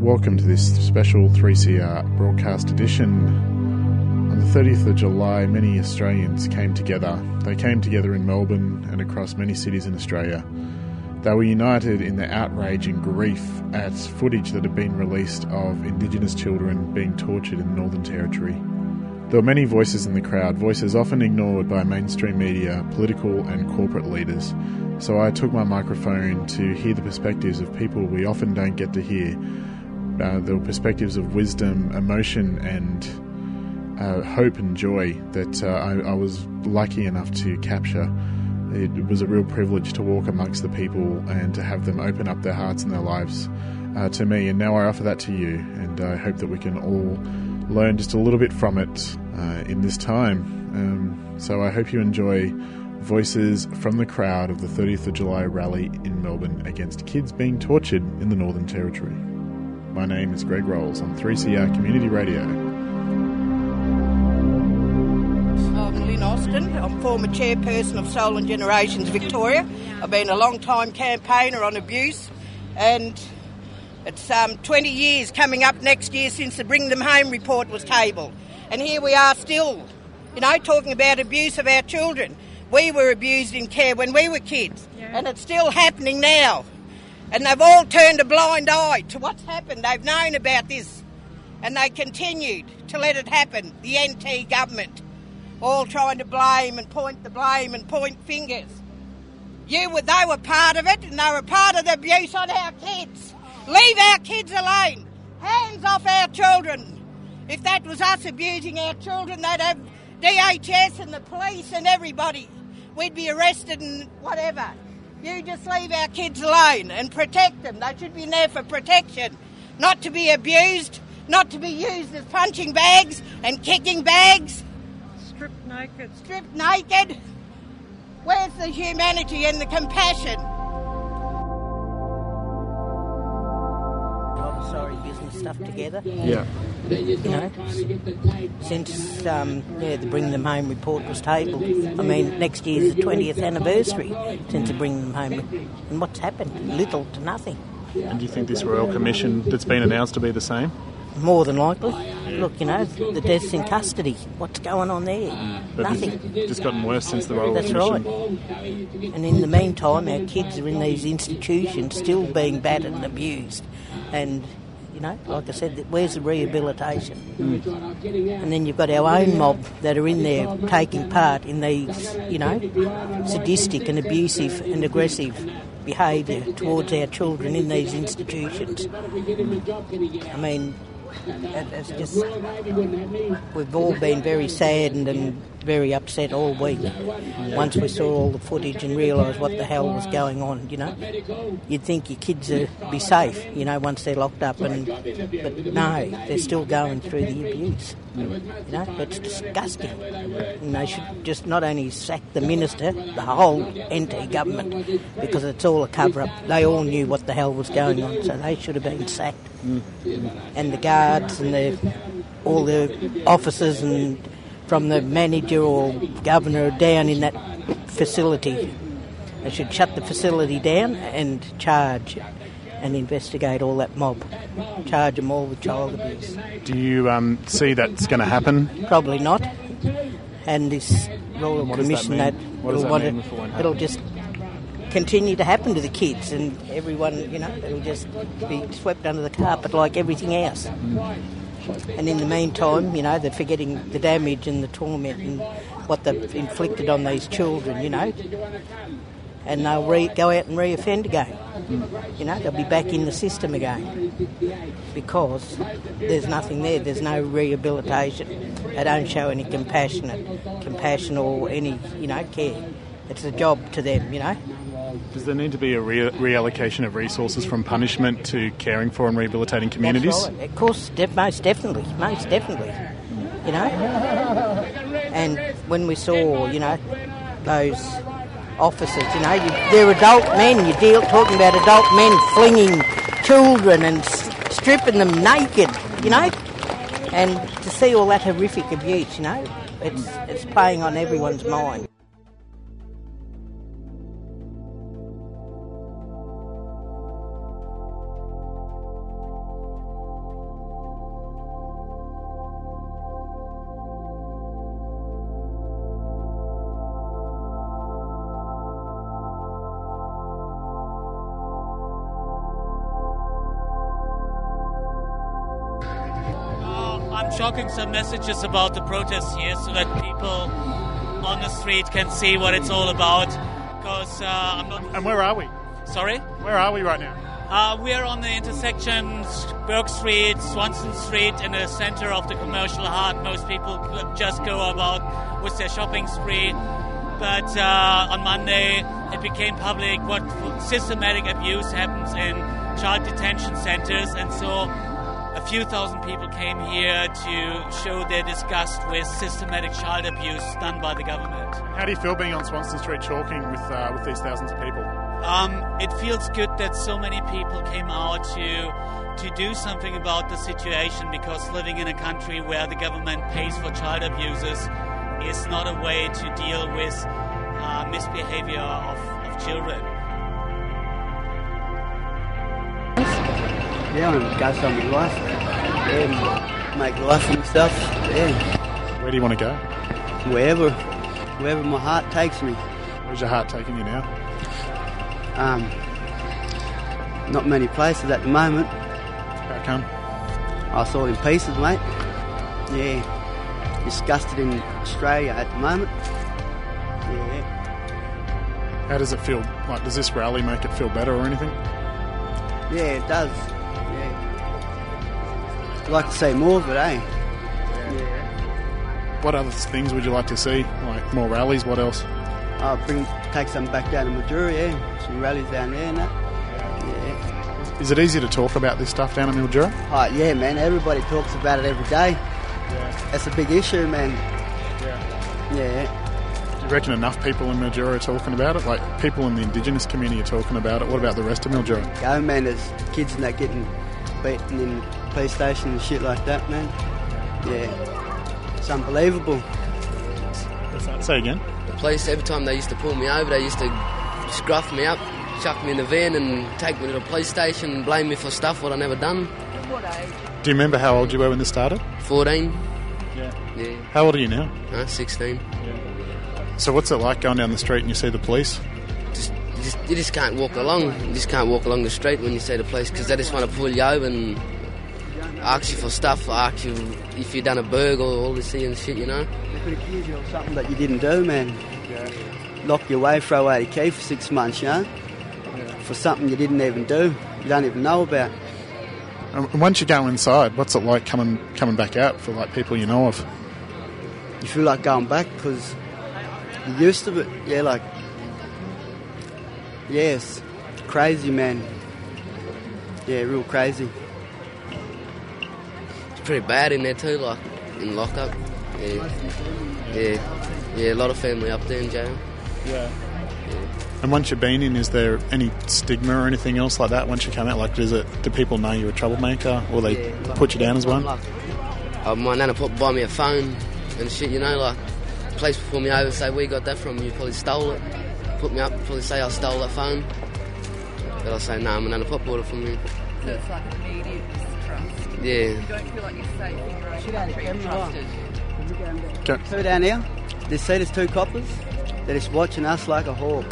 Welcome to this special 3CR broadcast edition. On the 30th of July, many Australians came together. They came together in Melbourne and across many cities in Australia. They were united in their outrage and grief at footage that had been released of Indigenous children being tortured in the Northern Territory. There were many voices in the crowd, voices often ignored by mainstream media, political and corporate leaders. So I took my microphone to hear the perspectives of people we often don't get to hear. The perspectives of wisdom, emotion and hope and joy that I was lucky enough to capture. It was a real privilege to walk amongst the people and to have them open up their hearts and their lives to me. And now I offer that to you, and I hope that we can all learn just a little bit from it in this time. So I hope you enjoy voices from the crowd of the 30th of July rally in Melbourne against kids being tortured in the Northern Territory. My name is Greg Rolls on 3CR Community Radio. I'm Lynn Austin. I'm former chairperson of Stolen Generations Victoria. I've been a long-time campaigner on abuse, and it's 20 years coming up next year since the Bring Them Home report was tabled. And here we are still, talking about abuse of our children. We were abused in care when we were kids, and it's still happening now. And they've all turned a blind eye to what's happened. They've known about this, and they continued to let it happen. The NT government, all trying to blame and point the blame and point fingers. They were part of it, and they were part of the abuse on our kids. Leave our kids alone. Hands off our children. If that was us abusing our children, they'd have DHS and the police and everybody. We'd be arrested and whatever. You just leave our kids alone and protect them. They should be there for protection, not to be abused, not to be used as punching bags and kicking bags. Stripped naked. Stripped naked. Where's the humanity and the compassion? Sorry, business stuff together. Yeah. Since the Bring Them Home report was tabled. Next year's the 20th anniversary since the Bring Them Home. And what's happened? Little to nothing. And do you think this Royal Commission that's been announced to be the same? More than likely. Look, the deaths in custody. What's going on there? But Nothing. It's just gotten worse since the Royal Commission. That's right. And in the meantime, our kids are in these institutions still being battered and abused. And, like I said, where's the rehabilitation? And then you've got our own mob that are in there taking part in these, sadistic and abusive and aggressive behaviour towards our children in these institutions. It's just, we've all been very saddened and very upset all week once we saw all the footage and realised what the hell was going on, You'd think your kids would be safe, once they're locked up, but no, they're still going through the abuse. It's disgusting. And they should just not only sack the minister, the whole NT government, because it's all a cover-up. They all knew what the hell was going on, so they should have been sacked. And the guards and all the officers and from the manager or governor down in that facility. They should shut the facility down and charge and investigate all that mob. Charge them all with child abuse. Do you see that's going to happen? Probably not. And this Royal Commission, it'll just continue to happen to the kids, and everyone, it'll just be swept under the carpet like everything else. And in the meantime, they're forgetting the damage and the torment and what they've inflicted on these children, and they'll go out and re-offend again. They'll be back in the system again because there's nothing there. There's no rehabilitation. They don't show any compassion or any, care. It's a job to them, Does there need to be a reallocation of resources from punishment to caring for and rehabilitating communities? That's right. Of course, most definitely. And when we saw, those officers, they're adult men. You're talking about adult men flinging children and stripping them naked, And to see all that horrific abuse, it's playing on everyone's mind. I'm shocking some messages about the protests here so that people on the street can see what it's all about. Because I'm not... And where are we? Sorry? Where are we right now? We're on the intersection Burke Street, Swanston Street, in the center of the commercial heart. Most people just go about with their shopping spree. But on Monday, it became public what systematic abuse happens in child detention centers. And so a few thousand people came here to show their disgust with systematic child abuse done by the government. How do you feel being on Swanston Street talking with these thousands of people? It feels good that so many people came out to do something about the situation, because living in a country where the government pays for child abusers is not a way to deal with misbehavior of children. Yeah, I want to go somewhere life. Yeah, make life for myself. Yeah. Where do you want to go? Wherever my heart takes me. Where's your heart taking you now? Not many places at the moment. How come? I saw it in pieces, mate. Yeah. Disgusted in Australia at the moment. Yeah. How does it feel? Like, does this rally make it feel better or anything? Yeah, it does. Yeah. I'd like to see more of it, eh? Yeah. What other things would you like to see? Like more rallies? What else? Take some back down to Mildura, yeah. Some rallies down there and that. Yeah. Is it easy to talk about this stuff down in Mildura? Oh, yeah, man. Everybody talks about it every day. Yeah. That's a big issue, man. Yeah. Do you reckon enough people in Mildura are talking about it? Like, people in the Indigenous community are talking about it. What about the rest of Mildura? Go, man. There's kids and that getting beaten in police station and shit like that, man. Yeah. It's unbelievable. What's that? Say again? The police, every time they used to pull me over, they used to scruff me up, chuck me in the van and take me to the police station and blame me for stuff what I never done. Do you remember how old you were when this started? 14. Yeah. How old are you now? 16. So what's it like going down the street and you see the police? You just can't walk along. You just can't walk along the street when you see the police, because they just want to pull you over and ask you for stuff, ask you if you've done a burg or all this and shit, you know. They could accuse you of something that you didn't do, man. Yeah. Lock you away, throw away the key for 6 months, you know, for something you didn't even do, you don't even know about. And once you go inside, what's it like coming back out for like people you know of? You feel like going back because you're used to it. Yeah, like, yes, crazy, man. Yeah, real crazy. It's pretty bad in there too, like in lockup. Yeah, a lot of family up there in jail. Yeah. And once you've been in, is there any stigma or anything else like that once you come out? Like, do people know you're a troublemaker, or they put you down as one? My nana buy me a phone and shit, you know, like, the police pull me over and say, where you got that from? You probably stole it. Put me up, probably say I stole that phone. But I'll say, no, my nana pop bought it from me. So it's like an immediate distrust. Yeah. You don't feel like you're safe in your own country, you're trusted. So down here, there's 2 coppers. They're just watching us like a hawk.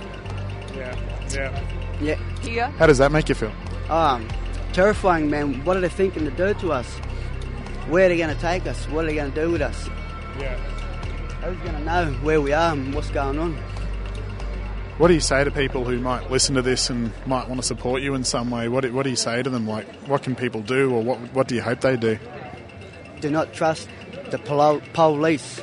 Yeah. Here? How does that make you feel? Terrifying, man. What are they thinking to do to us? Where are they going to take us? What are they going to do with us? Yeah. Who's going to know where we are and what's going on? What do you say to people who might listen to this and might want to support you in some way? What do you say to them? Like, what can people do, or what do you hope they do? Do not trust the police.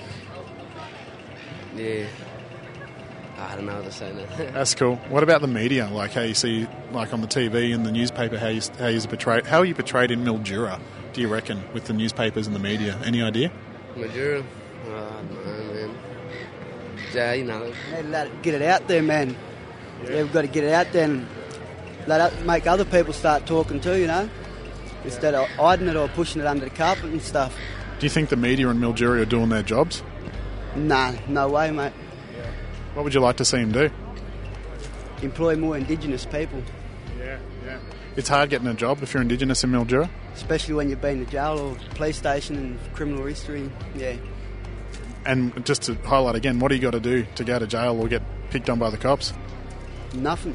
Yeah. I don't know what to say now. That's cool. What about the media? Like, how you see, like on the TV and the newspaper, how you're portrayed? How are you portrayed in Mildura, do you reckon, with the newspapers and the media? Any idea? Mildura? I don't know, man. Yeah, you know. They let it, get it out there, man. Yeah, we've got to get it out there and make other people start talking too, you know, instead of hiding it or pushing it under the carpet and stuff. Do you think the media in Mildura are doing their jobs? Nah, no way, mate. What would you like to see them do? Employ more Indigenous people. Yeah. It's hard getting a job if you're Indigenous in Mildura? Especially when you've been to jail or police station and criminal history, yeah. And just to highlight again, what do you got to do to go to jail or get picked on by the cops? Nothing.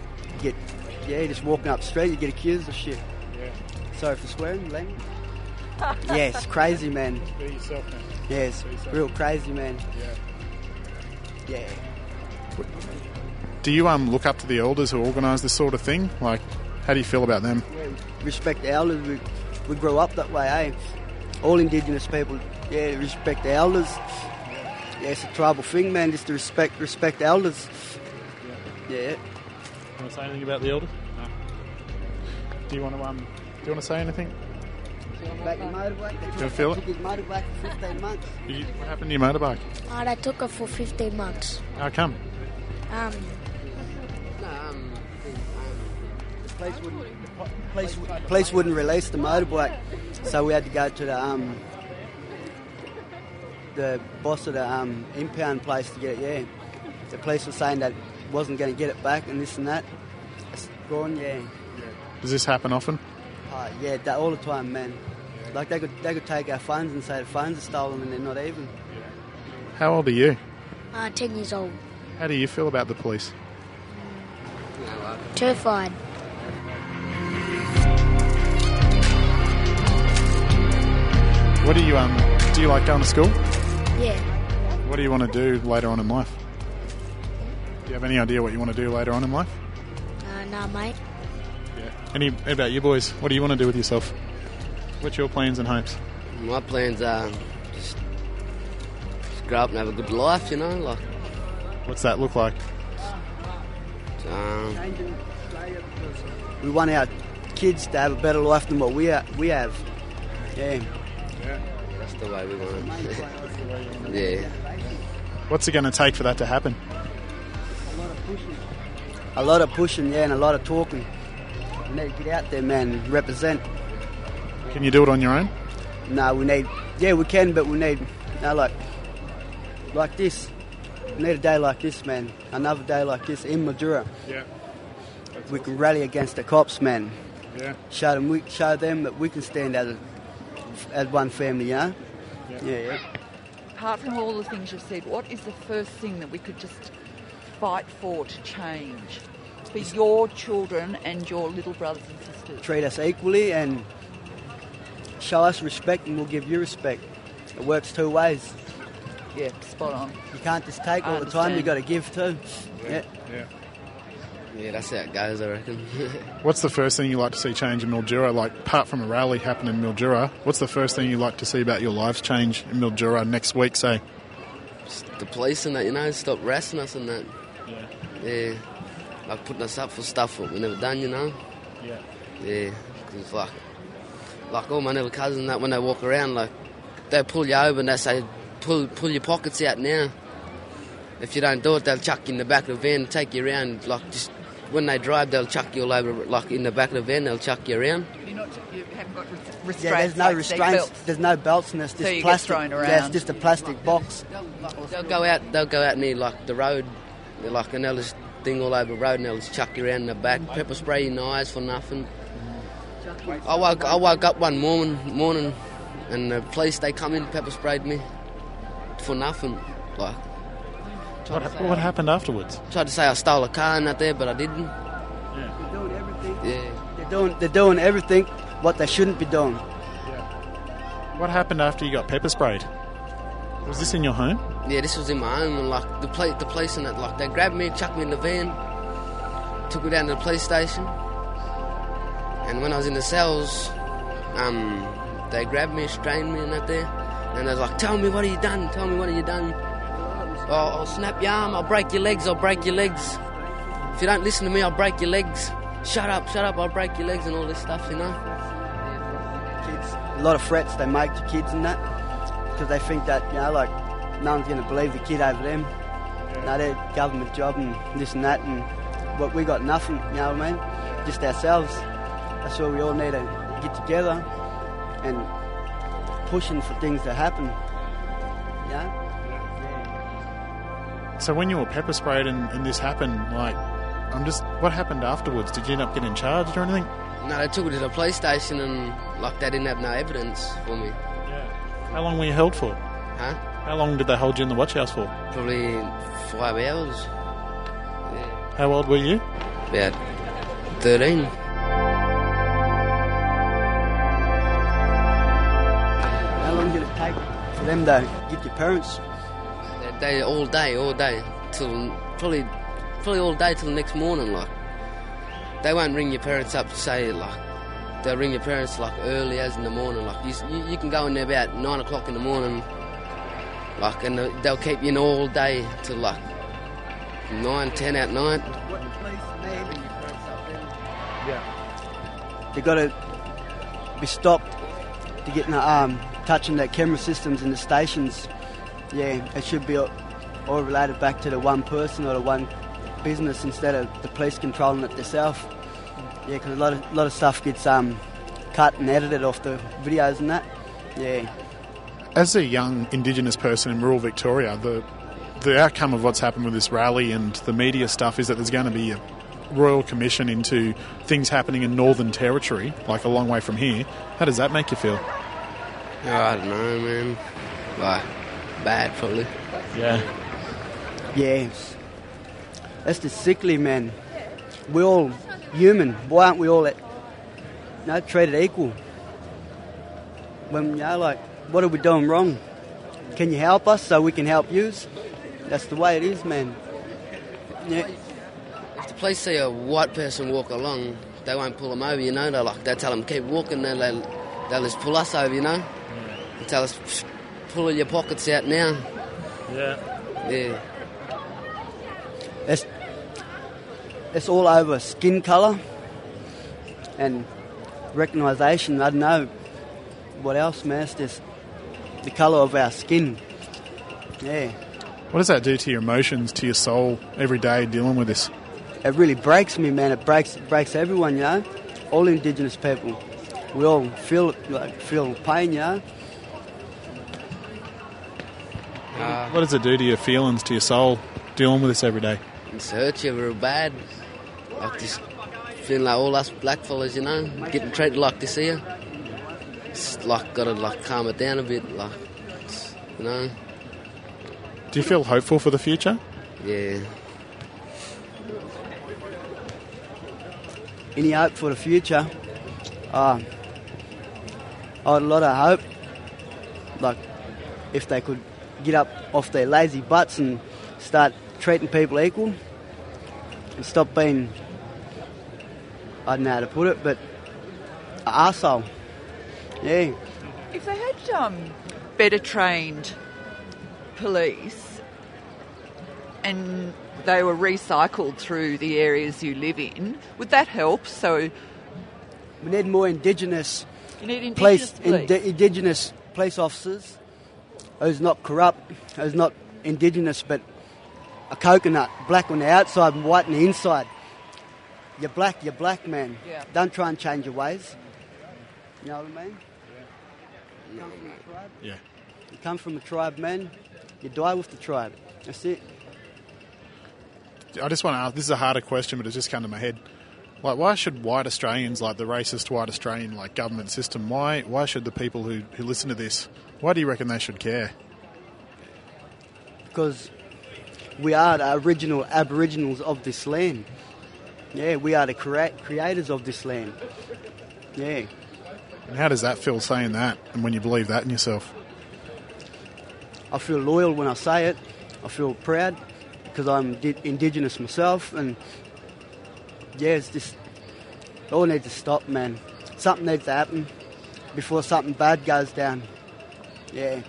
Just walking up the street, you get accused of shit. Yeah. Sorry for swearing, language. Yes, crazy, man. Be yourself, man. Yes, real crazy, man. Yeah. Yeah. Do you look up to the elders who organise this sort of thing? Like, how do you feel about them? Respect the elders. We grew up that way, eh? All Indigenous people, respect the elders. Yeah, it's a tribal thing, man, just to respect elders. Yeah. You want to say anything about the elders? No. Do you want to say anything? Back in motorbike. Do you feel it? Took his motorbike for 15 months. What happened to your motorbike? They took it for 15 months. How come? The police wouldn't release the motorbike, so we had to go to the boss of the impound place to get it. Yeah, the police were saying that wasn't going to get it back and this and that. It's gone. Yeah. Does this happen often? Yeah, all the time, man. Like they could take our phones and say the phones are stolen and they're not even. How old are you? 10 years old. How do you feel about the police? Terrified. What do you like going to school? Yeah. What do you want to do later on in life? Do you have any idea what you want to do later on in life? No, mate. Yeah. Any about you boys? What do you want to do with yourself? What's your plans and hopes? My plans are just grow up and have a good life, you know. Like, what's that look like? We want our kids to have a better life than what we have. Yeah. That's the way we want it. Yeah. What's it going to take for that to happen? A lot of pushing, yeah, and a lot of talking. We need to get out there, man, and represent. Can you do it on your own? No, we can, but we need, like this. We need a day like this, man. Another day like this in Mildura. Yeah. We can rally against the cops, man. Yeah. Show them that we can stand as one family, you know? Yeah. Apart from all the things you've said, what is the first thing that we could just fight for to change for your children and your little brothers and sisters? Treat us equally and show us respect and we'll give you respect. It works two ways. Yeah, spot on. You can't just take all the time, you got to give too. Yeah. Yeah, that's how it goes, I reckon. What's the first thing you like to see change in Mildura? Like, apart from a rally happening in Mildura, what's the first thing you like to see about your lives change in Mildura next week, say? Just the police and that, you know, stop harassing us and that. Yeah. Like putting us up for stuff that we never done, you know. Yeah, because like all my little cousins that when they walk around, like they pull you over and they say, pull your pockets out now. If you don't do it, they'll chuck you in the back of the van and take you around. Like just when they drive, they'll chuck you all over. Like in the back of the van, they'll chuck you around. You haven't got restraints. Yeah, there's no restraints. There's no belts and it's just so you plastic. Get thrown around. Yeah, it's just a plastic box. They'll go out near like the road, and they'll just thing all over the road and they'll just chuck you around in the back, pepper spray in the eyes for nothing. I woke up one morning and the police, they come in, pepper sprayed me for nothing. Like, what happened afterwards? Tried to say I stole a car and that there, but I didn't. They're doing everything. Yeah. They're doing everything what they shouldn't be doing. What happened after you got pepper sprayed? Was this in your home? Yeah, this was in my home, and like the police and that, like they grabbed me, chucked me in the van, took me down to the police station, and when I was in the cells, they grabbed me, strained me and that there, and they was like, "Tell me what have you done? Tell me what have you done? I'll snap your arm, I'll break your legs, I'll break your legs. If you don't listen to me, I'll break your legs. Shut up, I'll break your legs," and all this stuff, you know. Kids, a lot of threats they make to kids and that, because they think that, you know, like, no one's going to believe the kid over them. No, they're government job and this and that, and but we got nothing, you know what I mean? Just ourselves. That's why we all need to get together and pushing for things to happen, you know? So when you were pepper sprayed and this happened, like, what happened afterwards? Did you end up getting charged or anything? No, they took me to the police station and, like, they didn't have no evidence for me. Yeah. How long were you held for? Huh? How long did they hold you in the watch house for? Probably 5 hours. Yeah. How old were you? About 13. them though. Get your parents. They all day, till probably all day till the next morning. Like, they won't ring your parents up to say like. They'll ring your parents like early as in the morning. Like you can go in there about 9 o'clock in the morning. Like, and they'll keep you in all day till like 9, 10 at night. What the police need. Yeah. They got to be stopped to get touching their camera systems in the stations. Yeah, it should be all related back to the one person or the one business instead of the police controlling it themselves. Yeah, because a lot of stuff gets cut and edited off the videos and that. Yeah. As a young Indigenous person in rural Victoria, the outcome of what's happened with this rally and the media stuff is that there's going to be a Royal Commission into things happening in Northern Territory, like a long way from here. How does that make you feel? Oh, I don't know, man. Like, bad, probably. Yeah. Yeah. That's just sickly, man. We're all human. Why aren't we all treated equal? When, like, what are we doing wrong? Can you help us so we can help you? That's the way it is, man. Yeah. If the police see a white person walk along, they won't pull them over, They tell them keep walking, they'll just pull us over, They tell us, pull your pockets out now. Yeah. Yeah. It's all over skin colour and recognition. I don't know what else, man. It's just the colour of our skin. Yeah. What does that do to your emotions, to your soul, every day dealing with this? It really breaks me, man. It breaks everyone, all Indigenous people. We all feel pain, What does it do to your feelings, to your soul, dealing with this every day? It's hurt you real bad. Like just feeling like all us black fellas, getting treated like this here. It's like gotta like calm it down a bit, like, Do you feel hopeful for the future? Yeah. Any hope for the future? I had a lot of hope. Like, if they could get up off their lazy butts and start treating people equal and stop being, I don't know how to put it, but an arsehole. Yeah. If they had better trained police and they were recycled through the areas you live in, would that help? So we need more Indigenous, police. Indigenous police officers who's not corrupt, who's not Indigenous, but a coconut, black on the outside and white on the inside. You're black, man. Yeah. Don't try and change your ways. You know what I mean? Yeah. You come from a tribe? Yeah. You come from a tribe, man. You die with the tribe. That's it. I just want to ask, this is a harder question, but it's just come to my head. Like, why should white Australians, like the racist white Australian like government system, why should the people who listen to this, why do you reckon they should care? Because we are the original Aboriginals of this land. Yeah, we are the creators of this land. Yeah. And how does that feel saying that and when you believe that in yourself? I feel loyal when I say it. I feel proud because I'm Indigenous myself, and yeah, it's just it all needs to stop, man. Something needs to happen before something bad goes down. Yeah.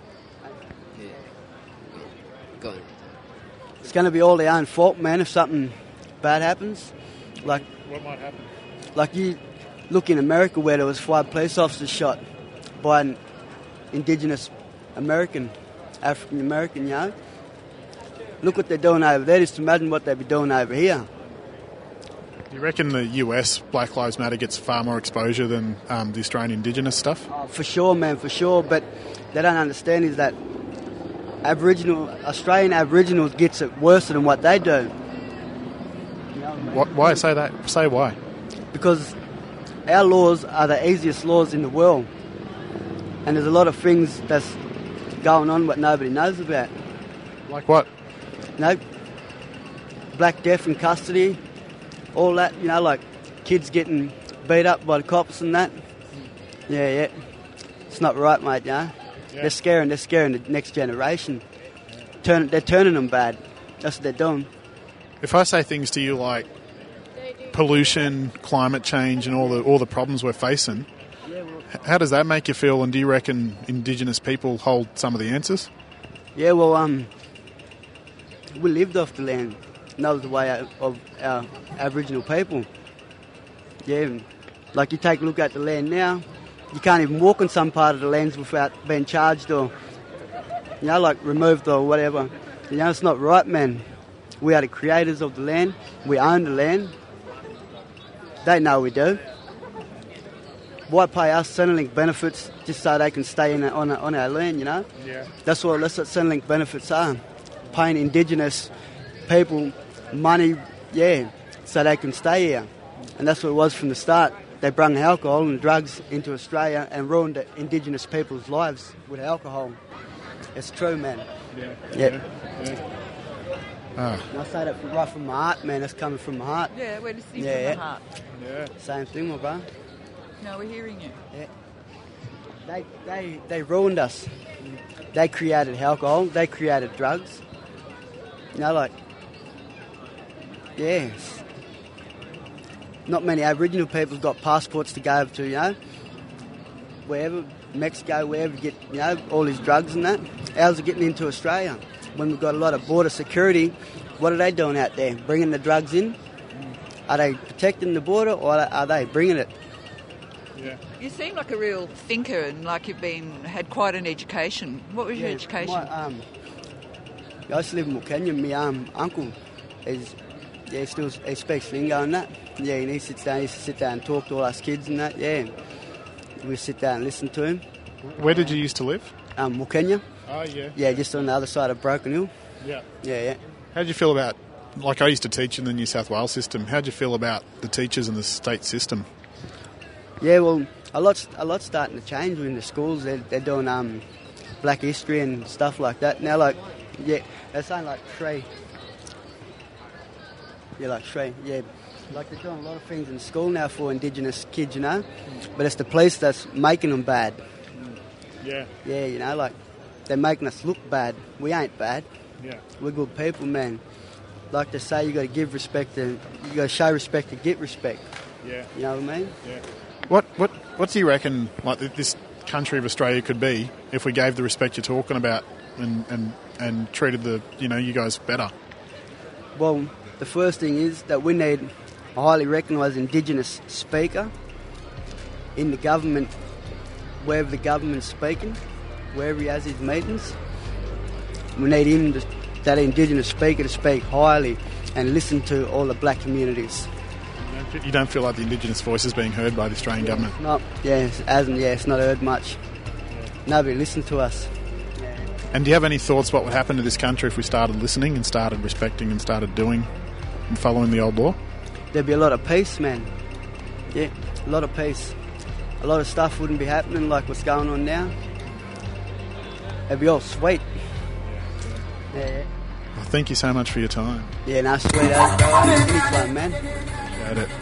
Go on. It's going to be all their own fault, man, if something bad happens. Like, what might happen? Like you look in America where there was 5 police officers shot by an Indigenous American, African American, Look what they're doing over there. Just imagine what they'd be doing over here. You reckon the US Black Lives Matter gets far more exposure than the Australian Indigenous stuff? Oh, for sure, man, for sure. But they don't understand is that Australian Aboriginals gets it worse than what they do. Why say that? Say why? Because our laws are the easiest laws in the world. And there's a lot of things that's going on what nobody knows about. Like what? Black death in custody, all that, like kids getting beat up by the cops and that. Yeah. It's not right, mate, They're scaring the next generation. They're turning them bad. That's what they're doing. If I say things to you like pollution, climate change, and all the problems we're facing, how does that make you feel? And do you reckon Indigenous people hold some of the answers? Yeah, well, we lived off the land. And that was the way of our Aboriginal people. Yeah, like you take a look at the land now, you can't even walk on some part of the lands without being charged or, like removed or whatever. It's not right, man. We are the creators of the land. We own the land. They know we do. Why pay us Centrelink benefits just so they can stay on our land, Yeah. That's what Centrelink benefits are. Paying Indigenous people money, so they can stay here. And that's what it was from the start. They brought alcohol and drugs into Australia and ruined the Indigenous people's lives with alcohol. It's true, man. Yeah. And I say that right from my heart, man. That's coming from my heart. Yeah, we're listening from the heart. Yeah. Same thing, my bro. No, we're hearing you. Yeah. They ruined us. They created alcohol. They created drugs. Not many Aboriginal people got passports to go over to, wherever, Mexico, wherever you get, all these drugs and that. Ours are getting into Australia. When we've got a lot of border security, what are they doing out there? Bringing the drugs in? Are they protecting the border or are they bringing it? Yeah. You seem like a real thinker and like you've had quite an education. What was your education? I used to live in Kenya. My uncle he speaks lingo and that. Yeah, and he used to sit down and talk to all us kids and that, We sit down and listen to him. Where did you used to live? Mukenya. Oh, yeah. Yeah, just on the other side of Broken Hill. Yeah. Yeah. How did you feel about, I used to teach in the New South Wales system, how did you feel about the teachers and the state system? Yeah, well, a lot's starting to change in the schools. They're doing black history and stuff like that. Now, they're saying Shree. Yeah, Shree, yeah. They're doing a lot of things in school now for Indigenous kids, But it's the police that's making them bad. Yeah. Yeah, they're making us look bad. We ain't bad. Yeah. We're good people, man. Like they say, you got to give respect and you got to show respect to get respect. Yeah. You know what I mean? Yeah. What do you reckon this country of Australia could be if we gave the respect you're talking about and treated you guys better? Well, the first thing is that we need a highly recognised Indigenous speaker in the government, wherever the government's speaking, wherever he has his meetings. We need him, that Indigenous speaker, to speak highly and listen to all the black communities. You don't feel like the Indigenous voice is being heard by the Australian government? It's not heard much. Nobody listened to us. And do you have any thoughts what would happen to this country if we started listening and started respecting and started doing and following the old law? There'd be a lot of peace, man. Yeah, a lot of peace. A lot of stuff wouldn't be happening like what's going on now. It'd be all sweet. Yeah. Well, thank you so much for your time. Yeah, no, sweet as, bro. Anytime, man. Appreciate it.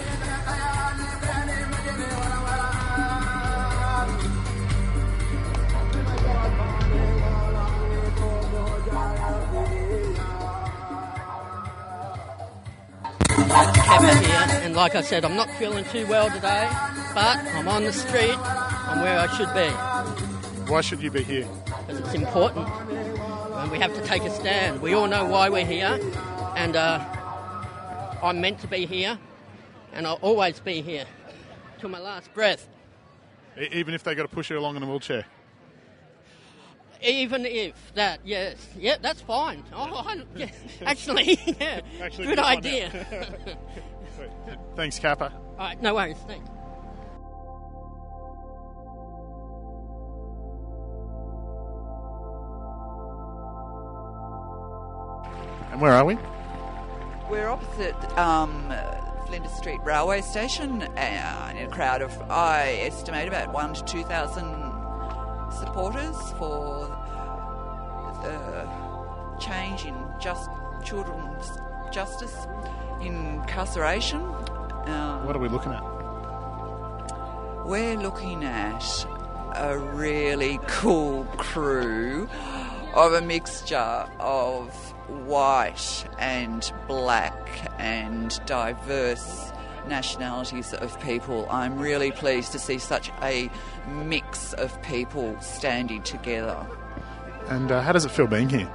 Kevin here, and like I said, I'm not feeling too well today, but I'm on the street. I'm where I should be. Why should you be here? Because it's important, and we have to take a stand. We all know why we're here, and I'm meant to be here, and I'll always be here till my last breath. Even if they got to push you along in a wheelchair? Even if that, yes. Yeah, that's fine. Actually, good idea. Thanks, Kappa. All right, no worries. Thanks. And where are we? We're opposite Flinders Street Railway Station in a crowd of, I estimate, about 1,000 to 2,000 supporters for the change in children's justice, incarceration. What are we looking at? We're looking at a really cool crew of a mixture of white and black and diverse nationalities of people. I'm really pleased to see such a mix of people standing together. And how does it feel being here?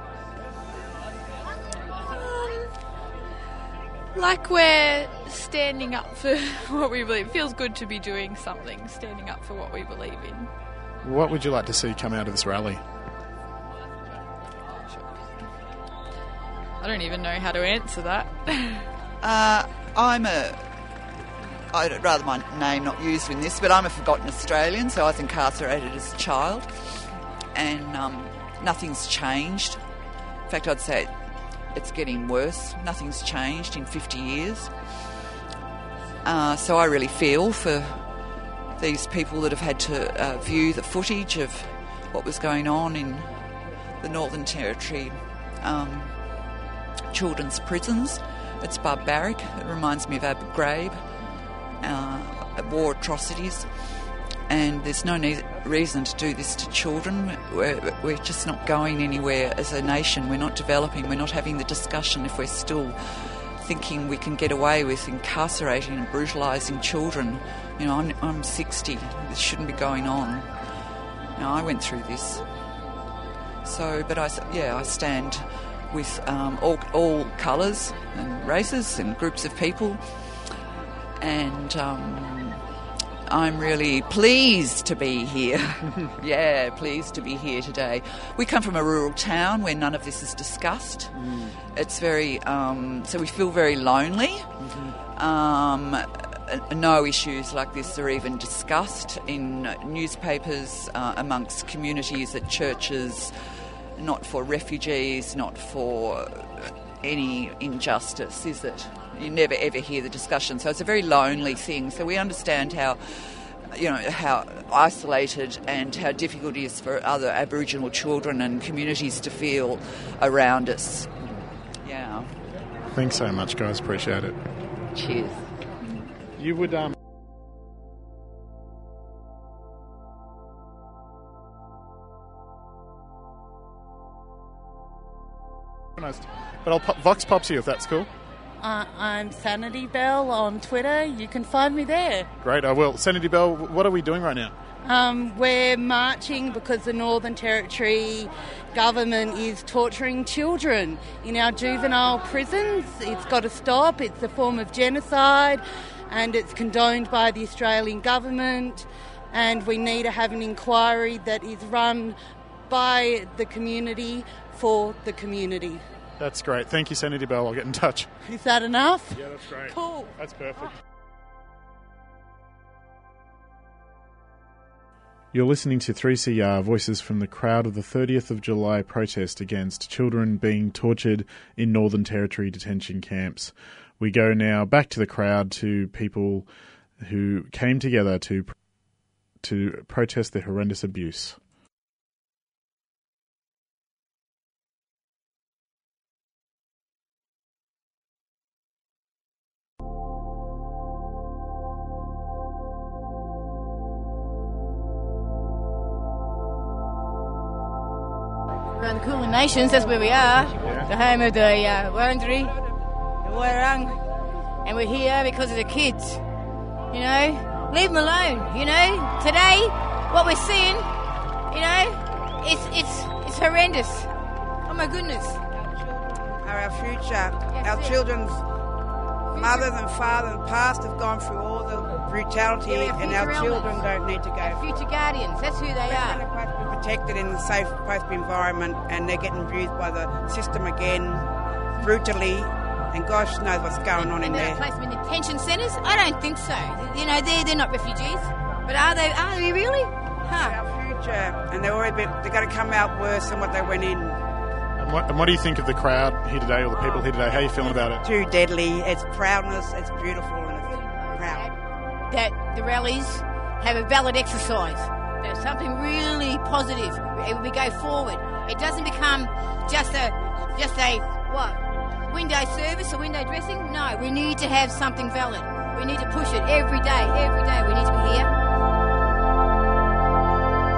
Like we're standing up for what we believe. It feels good to be doing something, standing up for what we believe in. What would you like to see come out of this rally? I don't even know how to answer that. I'd rather my name not used in this, but I'm a forgotten Australian, so I was incarcerated as a child, and nothing's changed. In fact, I'd say it's getting worse. Nothing's changed in 50 years. So I really feel for these people that have had to view the footage of what was going on in the Northern Territory children's prisons. It's barbaric. It reminds me of Abu Ghraib, war atrocities. And there's no reason to do this to children. We're just not going anywhere as a nation. We're not developing. We're not having the discussion if we're still thinking we can get away with incarcerating and brutalising children. You know, I'm 60. This shouldn't be going on. You know, I went through this. So, but I stand with all colours and races and groups of people. And I'm really pleased to be here. Yeah, pleased to be here today. We come from a rural town where none of this is discussed. It's very, so we feel very lonely. No issues like this are even discussed in newspapers, amongst communities, at churches, not for refugees, not for any injustice, is it? You never ever hear the discussion, so it's a very lonely thing. So we understand how isolated and how difficult it is for other Aboriginal children and communities to feel around us. Yeah. Thanks so much, guys. Appreciate it. Cheers. You would but I'll Vox Pops you if that's cool. I'm Sanity Bell on Twitter. You can find me there. Great, I will. Sanity Bell, what are we doing right now? We're marching because the Northern Territory government is torturing children in our juvenile prisons. It's got to stop. It's a form of genocide and it's condoned by the Australian government, and we need to have an inquiry that is run by the community for the community. That's great. Thank you, Sanity Bell. I'll get in touch. Is that enough? Yeah, that's great. Cool. That's perfect. You're listening to 3CR, voices from the crowd of the 30th of July protest against children being tortured in Northern Territory detention camps. We go now back to the crowd, to people who came together to protest the horrendous abuse. Around the Kulin Nations, that's where we are. The home of the Wurundjeri, the Wurrung, and we're here because of the kids. You know, leave them alone. You know, today what we're seeing, you know, it's horrendous. Oh my goodness. Are our future. Our children's mothers and fathers and past have gone through all the brutality, and our children don't need to go. Future guardians, that's who they are. They're supposed to be protected in a safe, supposed to be environment, and they're getting abused by the system again, brutally, and gosh knows what's going on in there. Place them in detention centres? I don't think so. You know, they're not refugees, but are they? Are they really? Huh. Our future, and they're going to come out worse than what they went in. And what do you think of the crowd here today, or the people here today? How are you feeling about it? Too deadly. It's proudness. It's beautiful, and it's proud. That the rallies have a valid exercise. There's something really positive. We go forward. It doesn't become just a what? Window service or window dressing? No, we need to have something valid. We need to push it every day. Every day we need to be here.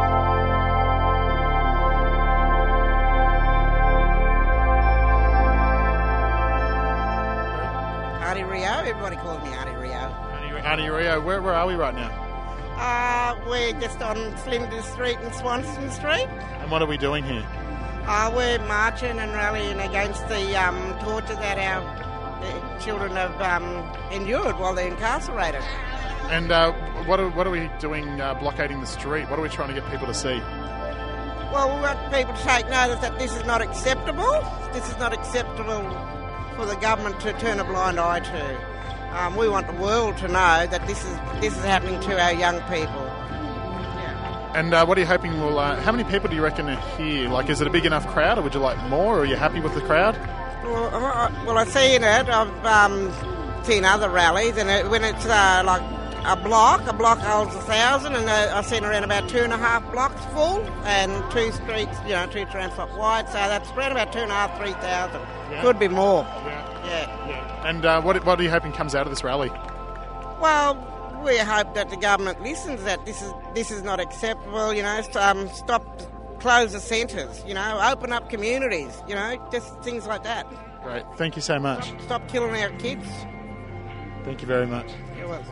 Auntie Rio, where are we right now? We're just on Flinders Street and Swanston Street. And what are we doing here? We're marching and rallying against the torture that our children have endured while they're incarcerated. And what are we doing blockading the street? What are we trying to get people to see? Well, we want people to take notice that this is not acceptable. This is not acceptable for the government to turn a blind eye to. We want the world to know that this is happening to our young people. And what are you hoping will... how many people do you reckon are here? Like, is it a big enough crowd, or would you like more? Or are you happy with the crowd? Well, I've seen it. I've seen other rallies, and when it's like a block holds 1,000, and I've seen around about 2.5 blocks full, and 2 streets, 2 transport wide, so that's around about 2.5, 3,000. Yeah. Could be more. Yeah. And what are you hoping comes out of this rally? Well, we hope that the government listens, that this is not acceptable, close the centres, open up communities, just things like that. Great, thank you so much. Stop killing our kids. Thank you very much. You're welcome.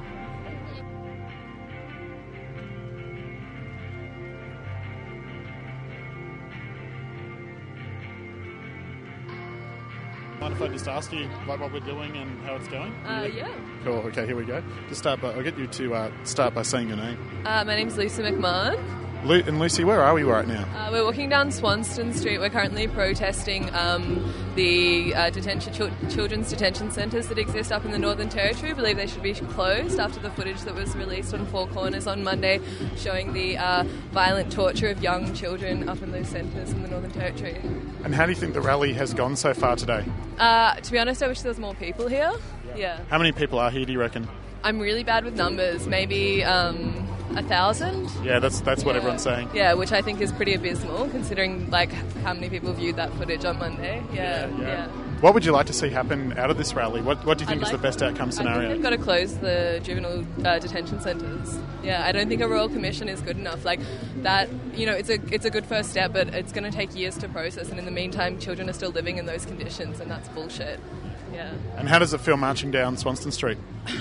Mind if I just ask you what we're doing and how it's going? Yeah. Cool, okay, here we go. I'll get you to start by saying your name. My name's Lucy McMahon. And Lucy, where are we right now? We're walking down Swanston Street. We're currently protesting the children's detention centres that exist up in the Northern Territory. We believe they should be closed after the footage that was released on Four Corners on Monday showing the violent torture of young children up in those centres in the Northern Territory. And how do you think the rally has gone so far today? To be honest, I wish there was more people here. Yeah. How many people are here, do you reckon? I'm really bad with numbers. Maybe 1,000. Yeah, that's what everyone's saying. Yeah, which I think is pretty abysmal considering how many people viewed that footage on Monday. Yeah. What would you like to see happen out of this rally? What do you think is the best outcome scenario? I think they've got to close the juvenile detention centres. Yeah, I don't think a Royal Commission is good enough. Like that, it's a good first step, but it's going to take years to process, and in the meantime, children are still living in those conditions, and that's bullshit. Yeah. And how does it feel marching down Swanston Street?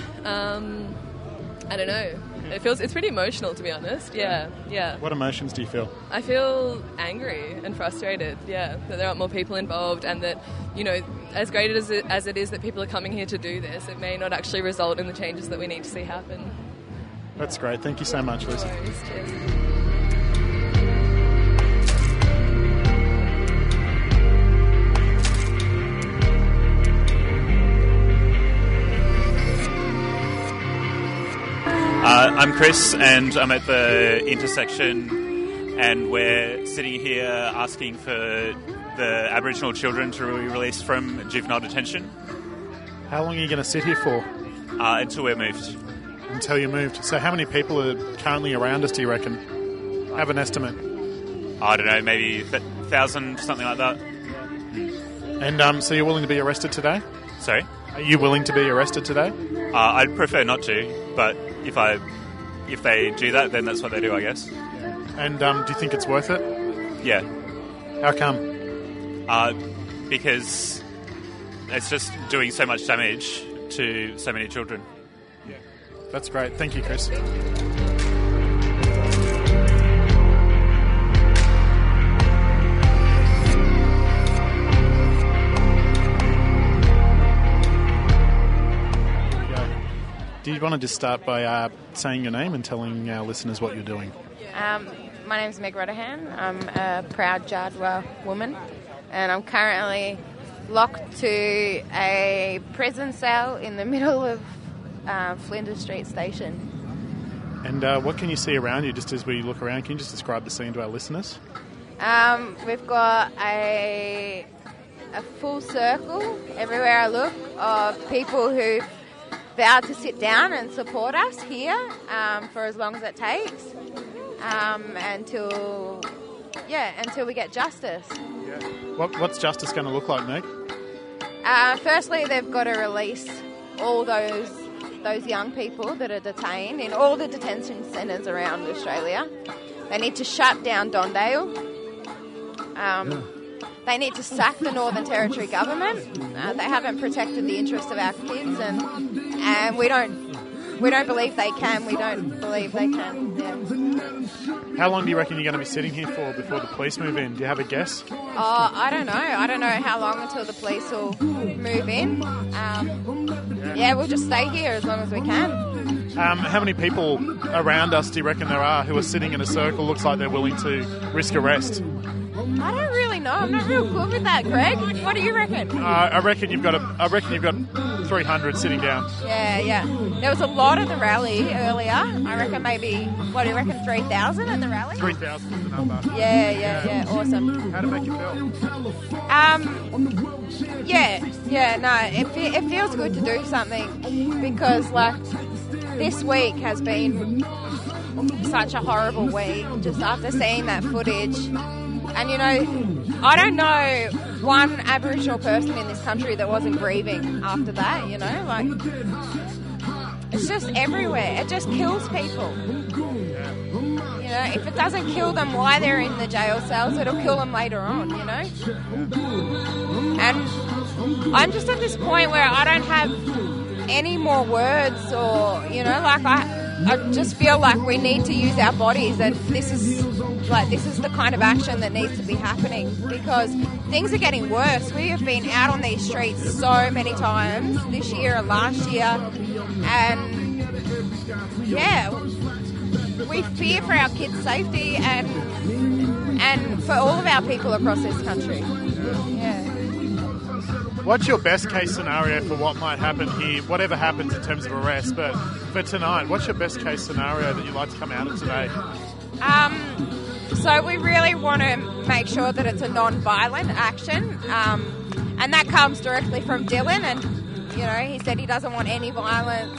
I don't know. It's pretty emotional, to be honest. Yeah. What emotions do you feel? I feel angry and frustrated, that there aren't more people involved, and that, as great as it is that people are coming here to do this, it may not actually result in the changes that we need to see happen. That's great. Thank you so much, Lucy. No worries. Cheers. I'm Chris, and I'm at the intersection, and we're sitting here asking for the Aboriginal children to be released from juvenile detention. How long are you going to sit here for? Until we're moved. Until you're moved. So how many people are currently around us, do you reckon? Have an estimate. I don't know, maybe 1,000, something like that. And so you're willing to be arrested today? Sorry? Are you willing to be arrested today? I'd prefer not to, but if they do that, then that's what they do, I guess. And do you think it's worth it? Yeah. How come? Because it's just doing so much damage to so many children. Yeah. That's great. Thank you, Chris. Do you want to just start by saying your name and telling our listeners what you're doing? My name's Meg Ruddahan. I'm a proud Jardwa woman, and I'm currently locked to a prison cell in the middle of Flinders Street Station. And what can you see around you just as we look around? Can you just describe the scene to our listeners? We've got a full circle everywhere I look of people who vowed to sit down and support us here for as long as it takes until we get justice. Yeah. What's justice going to look like, Meg? Firstly, they've got to release all those young people that are detained in all the detention centres around Australia. They need to shut down Dondale. They need to sack the Northern Territory government. They haven't protected the interests of our kids, and we don't we don't believe they can. We don't believe they can. Yeah. How long do you reckon you're going to be sitting here for before the police move in? Do you have a guess? I don't know. I don't know how long until the police will move in. We'll just stay here as long as we can. How many people around us do you reckon there are who are sitting in a circle? Looks like they're willing to risk arrest. I don't really know. I'm not real good with that, Greg. What do you reckon? I reckon you've got 300 sitting down. Yeah. There was a lot at the rally earlier. I reckon maybe, what do you reckon, 3,000 at the rally? 3,000 is the number. Yeah. Awesome. How did it make you feel? It feels good to do something because, like, this week has been such a horrible week just after seeing that footage. And, you know, I don't know one Aboriginal person in this country that wasn't grieving after that, you know? Like, it's just everywhere. It just kills people. You know, if it doesn't kill them while they're in the jail cells, it'll kill them later on, you know? And I'm just at this point where I don't have any more words or, you know, like I just feel like we need to use our bodies, and this is the kind of action that needs to be happening because things are getting worse. We have been out on these streets so many times this year and last year, and we fear for our kids' safety and for all of our people across this country. Yeah. What's your best case scenario for what might happen here, whatever happens in terms of arrest, but for tonight, what's your best case scenario that you'd like to come out of today? So we really want to make sure that it's a non-violent action, and that comes directly from Dylan, and, you know, he said he doesn't want any violence,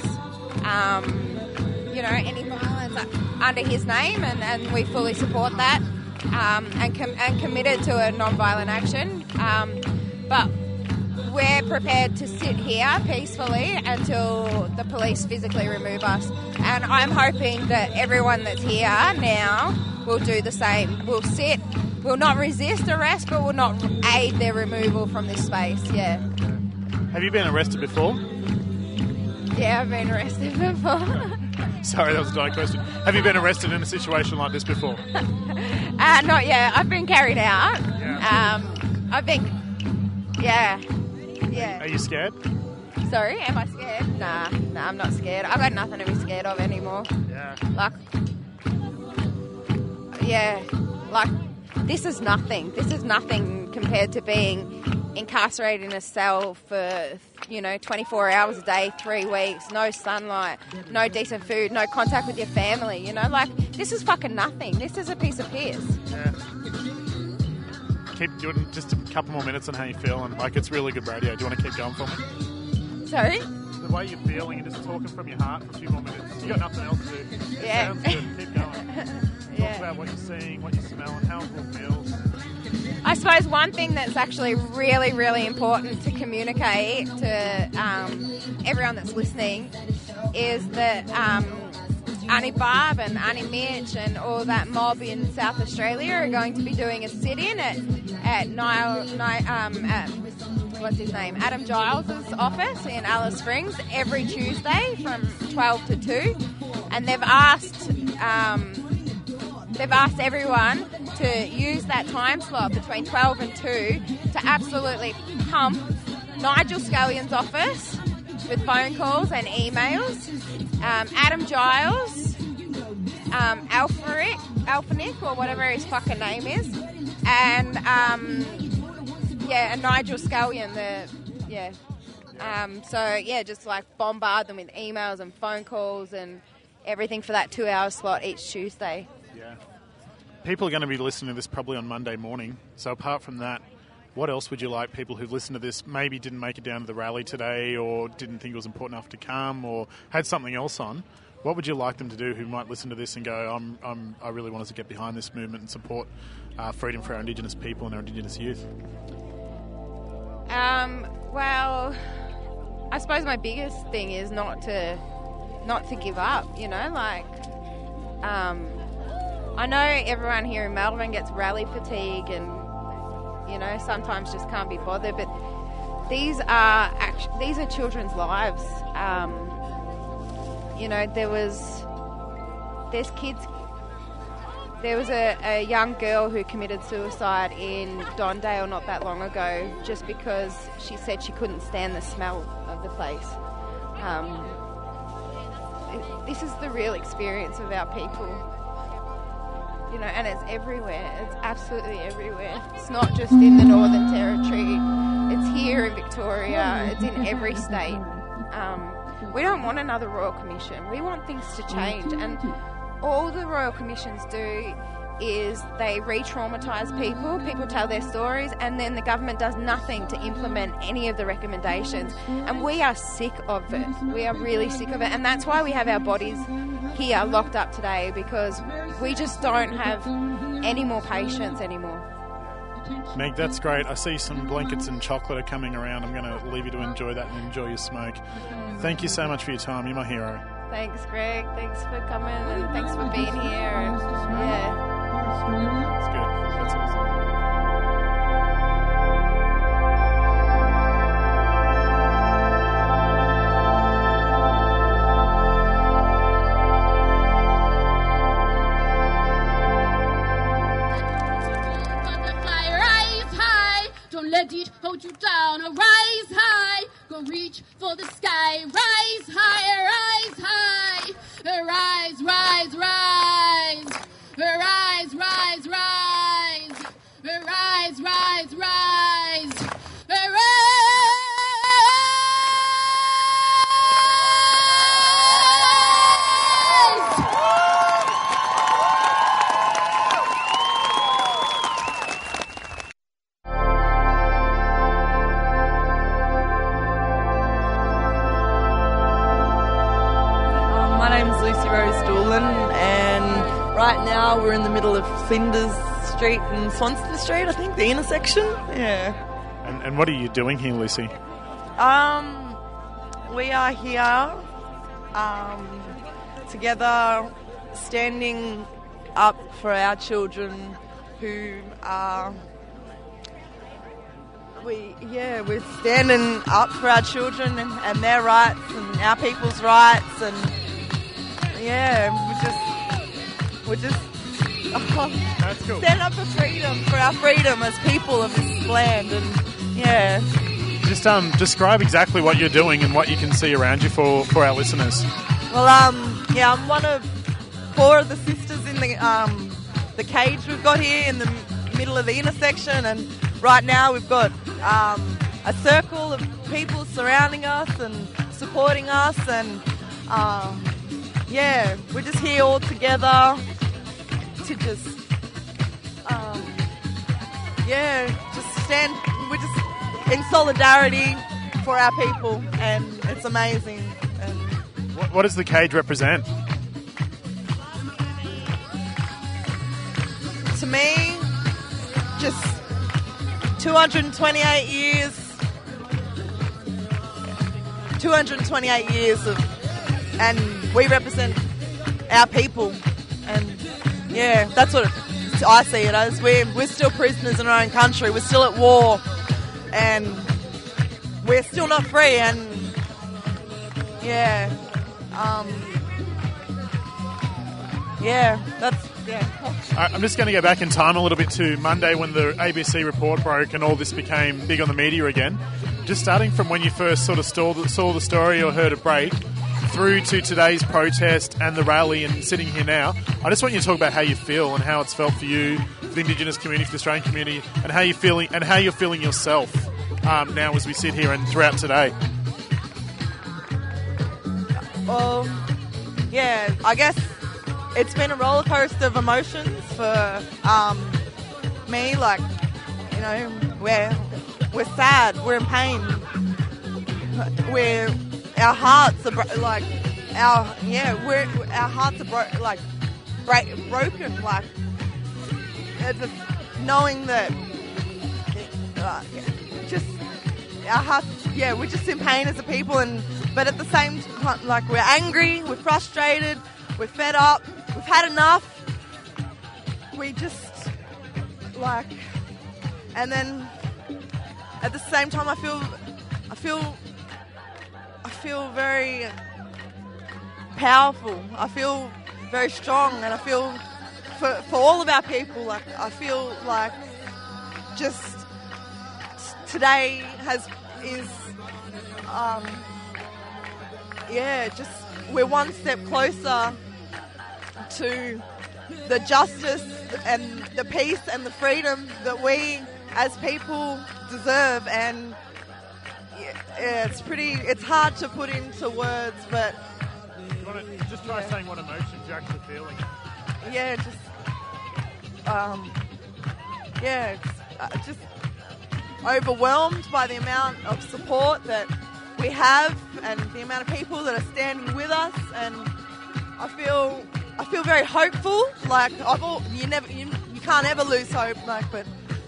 under his name, and we fully support that, and committed to a non-violent action, but we're prepared to sit here peacefully until the police physically remove us. And I'm hoping that everyone that's here now will do the same. We'll sit, we'll not resist arrest, but we'll not aid their removal from this space, yeah. Have you been arrested before? Yeah, I've been arrested before. Sorry, that was a direct question. Have you been arrested in a situation like this before? Not yet. I've been carried out. Yeah. Yeah. Are you scared? Sorry, am I scared? Nah, I'm not scared. I've got nothing to be scared of anymore. Yeah. This is nothing. This is nothing compared to being incarcerated in a cell for, 24 hours a day, 3 weeks, no sunlight, no decent food, no contact with your family, this is fucking nothing. This is a piece of piss. Yeah. Keep doing just a couple more minutes on how you feel, and it's really good radio. Do you want to keep going for me? Sorry? The way you're feeling and just talking from your heart for a few more minutes. You got nothing else to do. Yeah. Sounds good. Keep going. Talk about what you're seeing, what you're smelling, how it all feels. I suppose one thing that's actually really, really important to communicate to everyone that's listening is that Auntie Barb and Auntie Mitch and all that mob in South Australia are going to be doing a sit-in at Adam Giles' office in Alice Springs every Tuesday from 12 to 2, and they've asked everyone to use that time slot between 12 and 2 to absolutely pump Nigel Scallion's office with phone calls and emails, Adam Giles, Alphanic or whatever his fucking name is, and and Nigel Scallion, just bombard them with emails and phone calls and everything for that 2-hour slot each Tuesday. Yeah. People are going to be listening to this probably on Monday morning, so apart from that, what else would you like people who've listened to this maybe didn't make it down to the rally today or didn't think it was important enough to come or had something else on? What would you like them to do who might listen to this and go, I really want us to get behind this movement and support freedom for our Indigenous people and our Indigenous youth? Well, I suppose my biggest thing is not to give up, I know everyone here in Melbourne gets rally fatigue and, sometimes just can't be bothered, but these are children's lives. You know, there's kids. There was a young girl who committed suicide in Dondale not that long ago just because she said she couldn't stand the smell of the place. This is the real experience of our people. You know, and it's everywhere. It's absolutely everywhere. It's not just in the Northern Territory. It's here in Victoria. It's in every state. We don't want another Royal Commission. We want things to change. And all the Royal Commissions do is they re-traumatise people. People tell their stories, and then the government does nothing to implement any of the recommendations. And we are sick of it. We are really sick of it. And that's why we have our bodies here locked up today, because we just don't have any more patience anymore. Meg, that's great. I see some blankets and chocolate are coming around. I'm going to leave you to enjoy that and enjoy your smoke. Thank you so much for your time. You're my hero. Thanks, Greg. Thanks for coming, and thanks for being here. And yeah. That's good. That's awesome. Let it hold you down, rise high, go reach for the sky, rise high, rise high, rise, rise, rise, rise, rise, rise, rise, rise, rise, rise. Right now we're in the middle of Flinders Street and Swanston Street, I think, the intersection. Yeah. And what are you doing here, Lucy? We are here together, standing up for our children who are... We're standing up for our children and their rights and our people's rights, and we're just That's cool. Stand up for freedom, for our freedom as people of this land, and Just describe exactly what you're doing and what you can see around you for our listeners. Well, I'm one of 4 of the sisters in the cage we've got here in the middle of the intersection, and right now we've got a circle of people surrounding us and supporting us, and we're just here all together to just stand. We're just in solidarity for our people, and it's amazing. And what does the cage represent? To me, just 228 years. 228 years of, and we represent our people, and that's what I see it as. We're still prisoners in our own country. We're still at war, and we're still not free. And I'm just going to go back in time a little bit to Monday when the ABC report broke and all this became big on the media again. Just starting from when you first sort of saw the story or heard it break, through to today's protest and the rally and sitting here now, I just want you to talk about how you feel and how it's felt for you, for the Indigenous community, for the Australian community, and how you're feeling yourself now as we sit here and throughout today. Well, I guess it's been a roller coaster of emotions for me. Like, we're sad, we're in pain, our hearts are broken. Like it's just knowing that just our hearts. We're just in pain as a people, but at the same time, like, we're angry, we're frustrated, we're fed up, we've had enough. We just and then at the same time, I feel very powerful. I feel very strong, and I feel for all of our people. Like I feel like just today just we're one step closer to the justice and the peace and the freedom that we as people deserve. And it's hard to put into words, but you want to just try saying what emotions you're actually feeling. Just overwhelmed by the amount of support that we have and the amount of people that are standing with us, and I feel very hopeful. Like you can't ever lose hope. Like, but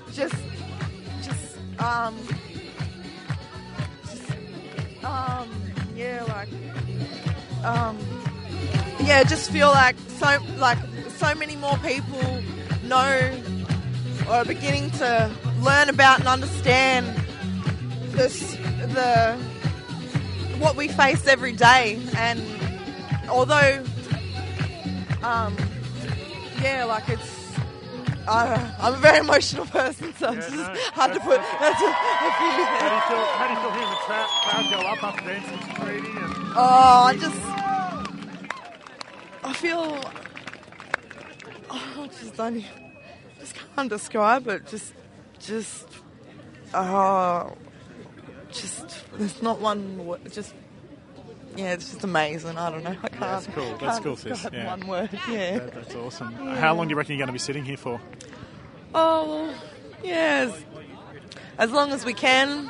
just feel like so many more people know or are beginning to learn about and understand what we face every day. And although I'm a very emotional person, so it's hard to put. That's a few things. How do you feel hearing the crowd go up after dancing graffiti? I can't describe it. There's not one word. It's just amazing. I don't know. I can't. That's cool. That's cool, sis. One word. Yeah. That's awesome. How long do you reckon you're going to be sitting here for? As long as we can.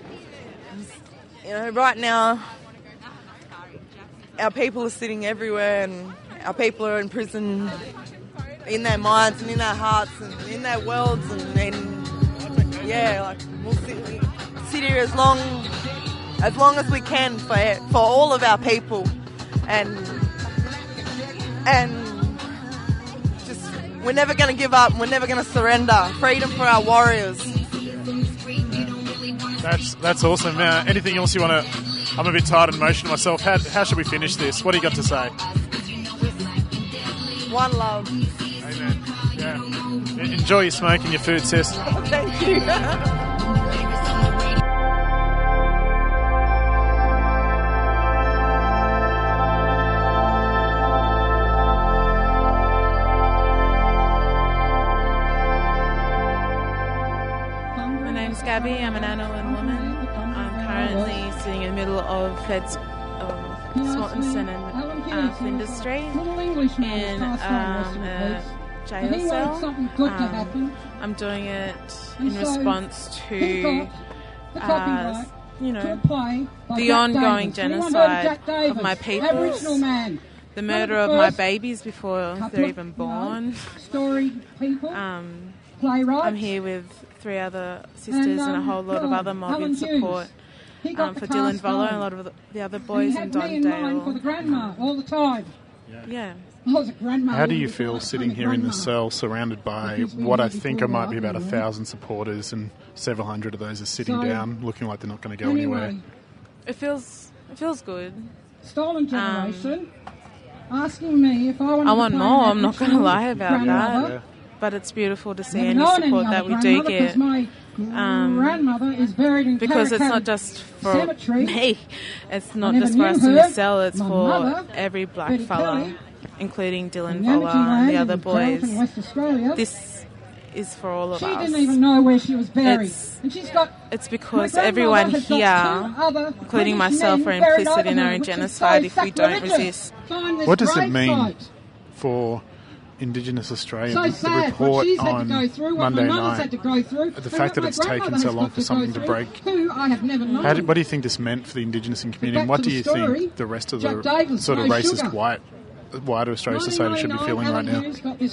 Right now, our people are sitting everywhere, and our people are in prison in their minds and in their hearts and in their worlds, and we'll sit here as long as we can for all of our people, and just we're never going to give up. We're never going to surrender. Freedom for our warriors. That's awesome. Anything else you want to? I'm a bit tired and emotional myself. How should we finish this? What do you got to say? One love. Amen. Yeah. Enjoy your smoke and your food, sis. Thank you. My name's Gabby. I'm an Anolin woman. I'm currently sitting in the middle of Swanton and Flinders Street in a jail cell. I'm doing it in response to, the ongoing genocide of my peoples, the murder of my babies before they're even born. I'm here with 3 other sisters and a whole lot of other mob in support for Dylan Volo and a lot of the other boys in Dondale. For the grandma all the time. Yeah. How do you feel sitting here in the cell surrounded by what I think might be about 1,000 supporters, and several hundred of those are sitting down looking like they're not going to go anywhere? It feels good. Stolen generation asking me if I want more. I'm not going to lie about that. Yeah. But it's beautiful to see any support that we do get. Grandmother is buried in because it's not just for cemetery. Me. It's not just for us in the cell. It's for every black fella, including Dylan Volo and the other boys. This is for all of us. She didn't even know where she was buried. It's because everyone here, including myself, are implicit in our own genocide if we don't resist. What does it mean for Indigenous Australians, the report on Monday night, the fact that it's taken so long for something to break? What do you think this meant for the Indigenous community, and what do you think the rest of the sort of racist wider Australian society should be feeling right now?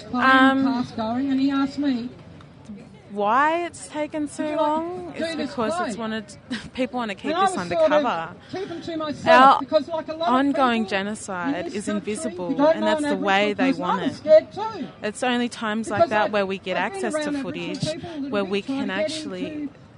Why it's taken so long is because people want to keep this undercover. Our ongoing genocide is invisible, and that's the way they want it. It's only times like that where we get access to footage, where we can actually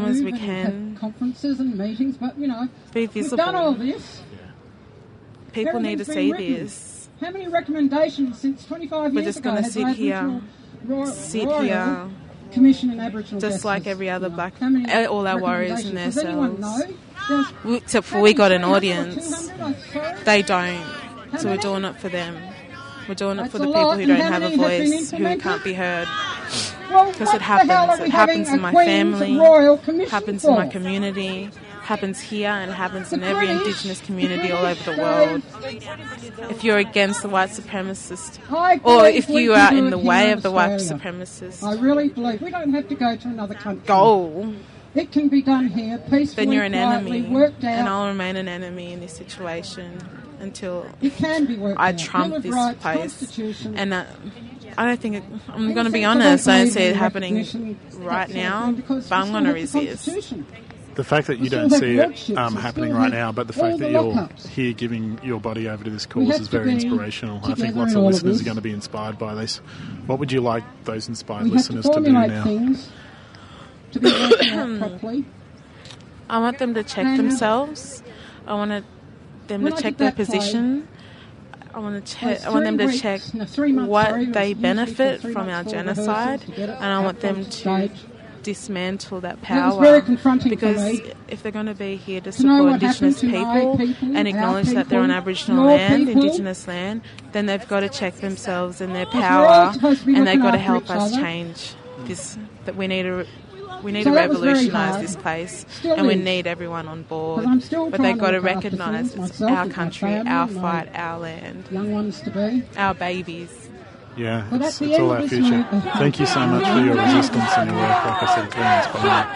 long as we can. Conferences and meetings, but be visible. We've done all this. People need to see this. How many recommendations since 25 We're years just ago going to has sit here, Royal Commission and Aboriginal just Justice, like every other black, many all our warriors in their Does anyone cells. know? Except for we got an audience. They don't. So we're doing it for them. We're doing it for the people who don't have a voice, who can't be heard. Because it happens. It happens in my family, happens in my community, happens here, and happens in every Indigenous community all over the world. If you're against the white supremacist, or if you are in the way of the white supremacist, I really believe we don't have to go to another country. Goal. It can be done here peacefully, then you're an enemy, worked out. And I'll remain an enemy in this situation until it can be worked I out. trump this place. And I don't think I'm going to be honest. I don't see it happening right now, but I'm going to resist. The fact that you don't see it happening right now, but the fact that you're here giving your body over to this cause is very inspirational. I think lots of listeners are going to be inspired by this. What would you like those inspired listeners to do now? To be working out properly. I want them to check themselves. I want them to check their position. I want them to check what they benefit from our genocide, and I want them to dismantle that power. Because if they're going to be here to support Indigenous people and acknowledge that they're on Aboriginal land, Indigenous land, then they've got to check themselves and their power, and they've got to help us change this. That we need to revolutionise this place, and we need everyone on board. But they've got to recognise it's our country, our fight, our land, our babies. Yeah, it's all our future. Thank you so much for your resistance and your work. Like I said, it's very inspiring.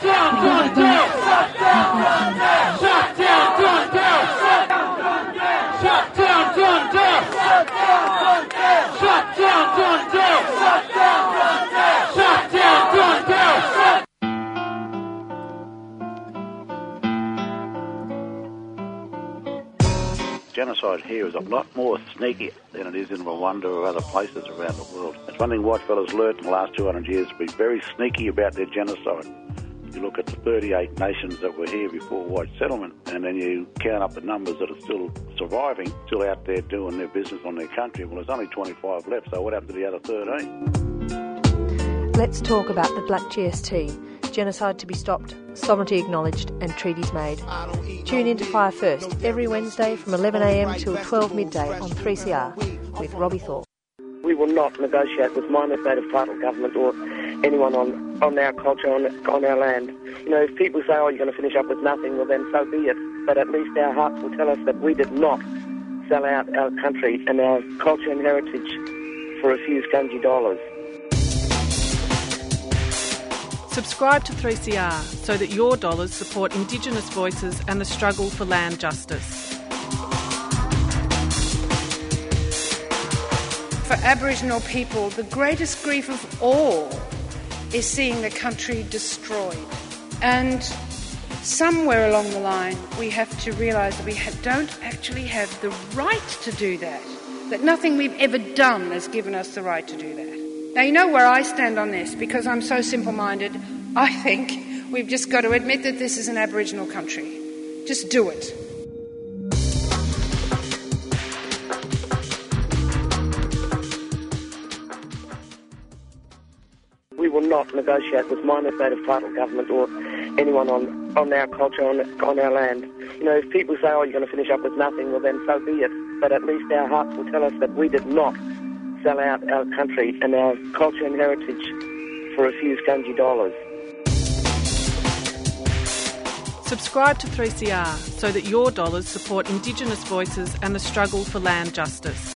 Shut down, gun down! Shut down, gun down! Shut down, gun down! Shut down, gun down! Shut down, gun down! Genocide here is a lot more sneaky than it is in Rwanda or other places around the world. It's one thing white fellas learned in the last 200 years, to be very sneaky about their genocide. You look at the 38 nations that were here before white settlement, and then you count up the numbers that are still surviving, still out there doing their business on their country. Well, there's only 25 left, so what happened to the other 13? Let's talk about the Black GST. Genocide to be stopped, sovereignty acknowledged and treaties made. Tune in to Fire First every Wednesday from 11am till 12 midday on 3CR with Robbie Thorpe. We will not negotiate with minor state of title government or anyone on our culture, on our land. You know, if people say, oh, you're going to finish up with nothing, well then so be it. But at least our hearts will tell us that we did not sell out our country and our culture and heritage for a few scungy dollars. Subscribe to 3CR so that your dollars support Indigenous voices and the struggle for land justice. For Aboriginal people, the greatest grief of all is seeing the country destroyed. And somewhere along the line, we have to realise that we don't actually have the right to do that. That nothing we've ever done has given us the right to do that. Now, you know where I stand on this, because I'm so simple-minded. I think we've just got to admit that this is an Aboriginal country. Just do it. We will not negotiate with minor state of title government or anyone on our culture, on our land. You know, if people say, oh, you're going to finish up with nothing, well then so be it. But at least our hearts will tell us that we did not sell out our country and our culture and heritage for a few scungy dollars. Subscribe to 3CR so that your dollars support Indigenous voices and the struggle for land justice.